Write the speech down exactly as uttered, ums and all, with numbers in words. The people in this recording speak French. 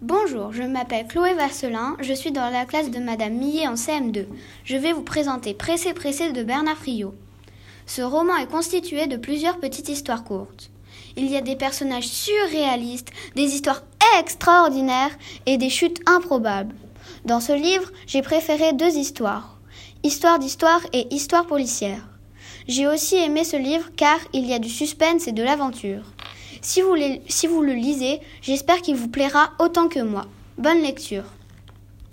Bonjour, je m'appelle Chloé Vasselin, je suis dans la classe de Madame Millet en C M deux. Je vais vous présenter Pressé Pressé de Bernard Friot. Ce roman est constitué de plusieurs petites histoires courtes. Il y a des personnages surréalistes, des histoires extraordinaires et des chutes improbables. Dans ce livre, j'ai préféré deux histoires, Histoire d'histoire et Histoire policière. J'ai aussi aimé ce livre car il y a du suspense et de l'aventure. Si vous, les, si vous le lisez, j'espère qu'il vous plaira autant que moi. Bonne lecture.